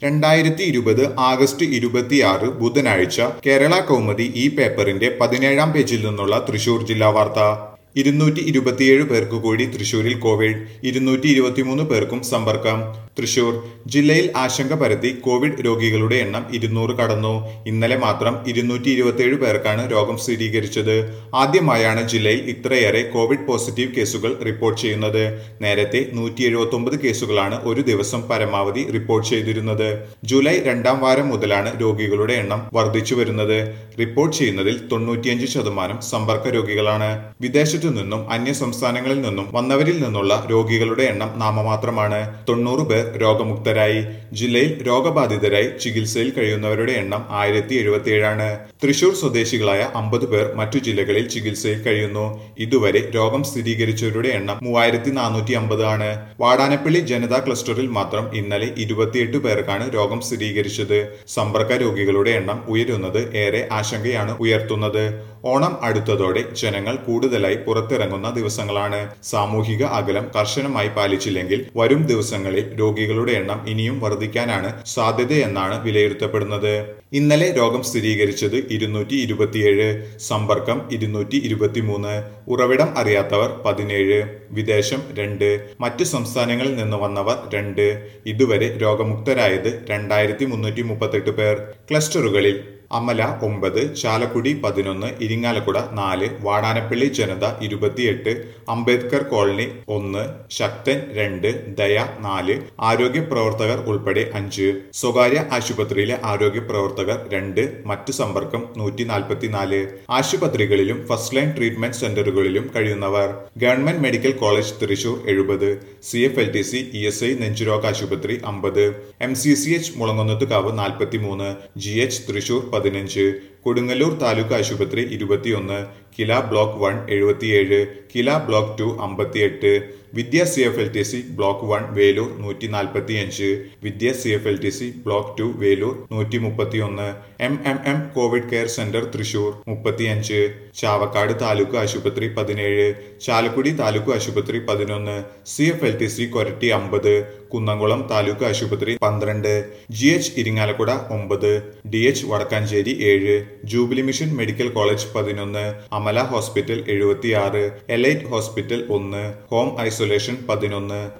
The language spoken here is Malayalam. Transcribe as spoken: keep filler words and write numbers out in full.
രണ്ടായിരത്തി ഇരുപത് ആഗസ്റ്റ് ഇരുപത്തിയാറ് ബുധനാഴ്ച കേരള കൗമുദി ഈ പേപ്പറിന്റെ പതിനേഴാം പേജിൽ നിന്നുള്ള തൃശൂർ ജില്ലാ വാർത്ത. ഇരുന്നൂറ്റി ഇരുപത്തിയേഴ് പേർക്ക് കൂടി തൃശൂരിൽ കോവിഡ്. ഇരുന്നൂറ്റി ഇരുപത്തിമൂന്ന് പേർക്കും സമ്പർക്കം. തൃശൂർ ജില്ലയിൽ ആശങ്ക പരത്തി കോവിഡ് രോഗികളുടെ എണ്ണം ഇരുന്നൂറ് കടന്നു. ഇന്നലെ മാത്രം ഇരുന്നൂറ്റി ഇരുപത്തിയേഴ് പേർക്കാണ് രോഗം സ്ഥിരീകരിച്ചത്. ആദ്യമായാണ് ജില്ലയിൽ ഇത്രയേറെ കോവിഡ് പോസിറ്റീവ് കേസുകൾ റിപ്പോർട്ട് ചെയ്യുന്നത്. നേരത്തെ നൂറ്റി എഴുപത്തി ഒമ്പത് കേസുകളാണ് ഒരു ദിവസം പരമാവധി റിപ്പോർട്ട് ചെയ്തിരുന്നത്. ജൂലൈ രണ്ടാം വാരം മുതലാണ് രോഗികളുടെ എണ്ണം വർദ്ധിച്ചു വരുന്നത്. റിപ്പോർട്ട് ചെയ്യുന്നതിൽ തൊണ്ണൂറ്റിയഞ്ച് ശതമാനം സമ്പർക്ക രോഗികളാണ്. വിദേശത്തു നിന്നും അന്യ സംസ്ഥാനങ്ങളിൽ നിന്നും വന്നവരിൽ നിന്നുള്ള രോഗികളുടെ എണ്ണം നാമമാത്രമാണ്. തൊണ്ണൂറ് പേർ രോഗമുക്തരായി. ജില്ലയിൽ രോഗബാധിതരായി ചികിത്സയിൽ കഴിയുന്നവരുടെ എണ്ണം ആയിരത്തി എഴുപത്തിയേഴാണ്. തൃശൂർ സ്വദേശികളായ അമ്പത് പേർ മറ്റു ജില്ലകളിൽ ചികിത്സയിൽ കഴിയുന്നു. ഇതുവരെ രോഗം സ്ഥിരീകരിച്ചവരുടെ എണ്ണം മൂവായിരത്തി നാനൂറ്റി അമ്പത് ആണ്. വാടാനപ്പള്ളി ജനതാ ക്ലസ്റ്ററിൽ മാത്രം ഇന്നലെ ഇരുപത്തിയെട്ട് പേർക്കാണ് രോഗം സ്ഥിരീകരിച്ചത്. സമ്പർക്ക രോഗികളുടെ എണ്ണം ഉയരുന്നത് ഏറെ ആശങ്കയാണ് ഉയർത്തുന്നത്. ഓണം അടുത്തതോടെ ജനങ്ങൾ കൂടുതലായി പുറത്തിറങ്ങുന്ന ദിവസങ്ങളാണ്. സാമൂഹിക അകലം കർശനമായി പാലിച്ചില്ലെങ്കിൽ വരും ദിവസങ്ങളിൽ രോഗികളുടെ എണ്ണം ഇനിയും വർദ്ധിക്കാനാണ് സാധ്യതയെന്നാണ് വിലയിരുത്തപ്പെടുന്നത്. ഇന്നലെ രോഗം സ്ഥിരീകരിച്ചത് ഇരുന്നൂറ്റി ഇരുപത്തിയേഴ്, സമ്പർക്കം ഇരുന്നൂറ്റി ഇരുപത്തിമൂന്ന്, ഉറവിടം അറിയാത്തവർ പതിനേഴ്, വിദേശം രണ്ട്, മറ്റു സംസ്ഥാനങ്ങളിൽ നിന്ന് വന്നവർ രണ്ട്. ഇതുവരെ രോഗമുക്തരായത് രണ്ടായിരത്തി മുന്നൂറ്റി മുപ്പത്തെട്ട് പേർ. ക്ലസ്റ്ററുകളിൽ അമല ഒമ്പത്, ചാലക്കുടി പതിനൊന്ന്, ഇരിങ്ങാലക്കുട നാല്, വാടാനപ്പള്ളി ജനത ഇരുപത്തിയെട്ട്, അംബേദ്കർ കോളനി ഒന്ന്, ശക്തൻ രണ്ട്, ദയ നാല്, ആരോഗ്യ പ്രവർത്തകർ ഉൾപ്പെടെ അഞ്ച്. സ്വകാര്യ ആശുപത്രിയിലെ ആരോഗ്യ പ്രവർത്തകർ രണ്ട്, മറ്റു സമ്പർക്കം നൂറ്റി നാൽപ്പത്തിനാല്. ആശുപത്രികളിലും ഫസ്റ്റ് ലൈൻ ട്രീറ്റ്മെന്റ് സെന്ററുകളിലും കഴിയുന്നവർ ഗവൺമെന്റ് മെഡിക്കൽ കോളേജ് തൃശൂർ എഴുപത്, C F L T C E S I നെഞ്ചുരോഗ ആശുപത്രി അമ്പത്, M C C H Mulangunnathukavu നാൽപ്പത്തിമൂന്ന്, ജി എച്ച് തൃശൂർ പതിനഞ്ച്, കൊടുങ്ങല്ലൂർ താലൂക്ക് ആശുപത്രി ഇരുപത്തിയൊന്ന്, കില ബ്ലോക്ക് വൺ എഴുപത്തിയേഴ്, കില ബ്ലോക്ക് ടു അമ്പത്തിയെട്ട്, Vidya C F L T C block one Velur നൂറ്റി നാൽപ്പത്തി അഞ്ച്, Vidya C F L T C block two Velur നൂറ്റി മുപ്പത്തിയൊന്ന്, M M M covid care centre Thrissur മുപ്പത്തിയഞ്ച്, ചാവക്കാട് താലൂക്ക് ആശുപത്രി പതിനേഴ്, ചാലക്കുടി താലൂക്ക് ആശുപത്രി പതിനൊന്ന്, C F L T C Koratty അമ്പത്, കുന്നംകുളം താലൂക്ക് ആശുപത്രി പന്ത്രണ്ട്, ജി എച്ച് ഇരിങ്ങാലക്കുട ഒമ്പത്, ഡി എച്ച് വടക്കാഞ്ചേരി ഏഴ്, ജൂബിലി മിഷൻ മെഡിക്കൽ കോളേജ് പതിനൊന്ന്, അമല ഹോസ്പിറ്റൽ എഴുപത്തിയാറ്, എലൈറ്റ് ഹോസ്പിറ്റൽ ഒന്ന്, ഹോം ഐസൊലേഷൻ പതിനൊന്ന്.